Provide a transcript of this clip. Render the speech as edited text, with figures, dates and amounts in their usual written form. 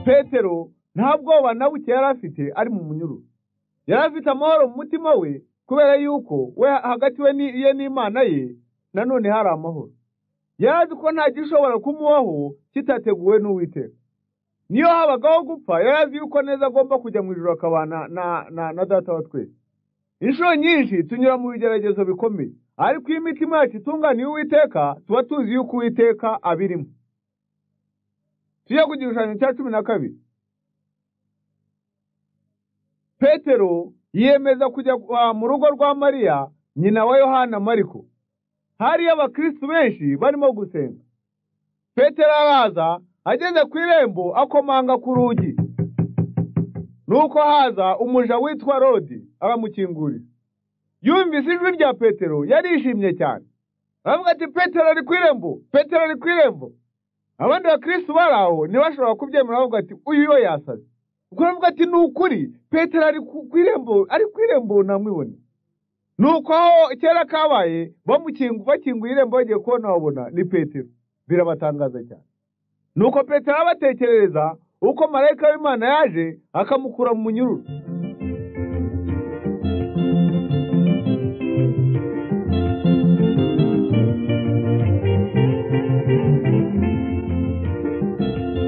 Petero nta bwoba na buke yari afite ari mu munyururu. Yari afite amahoro mu mutima we kubera yuko we hagati we ye n'Imana ye nanone hari amahoro. Yari azi ko nta gishobora kumubaho kitateguwe n'Uwiteka. Niyo habagaho gupfa, yari azi yuko neza agomba kujya mu ijuru akabana na Data wa twese. Inshuro nyinshi tunyura mu bigeragezo bikomeye, ariko iyo imitima yacu itunganiye Uwiteka tuba tuzi yuko Uwiteka abirimo. Tujye ku gishushanyo cya 12. Petero yiyemeza kujya mu rugo rwa Mariya nyina wa Yohana Mariko. Hari abakristo benshi barimo gusenga. Petero araza, ageze ku irembo akomanga ku rugi. Nuko haza umuja witwa Rodi aramukingurira. Yumvise ijwi rya Petero yarishimye cyane. Aravuga ati Petero ari ku irembo, Petero ari ku irembo. Abandi bakristo baraho ntibashobora kubyemera, bavuga ati uyu yo yasaze. Ubwo aravuga ati ni ukuri Petero ari ku irembo namwibone. Nuko aho kera kabaye bakinguye irembo bagiye kubona babona ni Petero. Birabatangaza cyane. Nuko Petero abatekerereza uko marayika w'Imana yaje akamukura mu munyururu.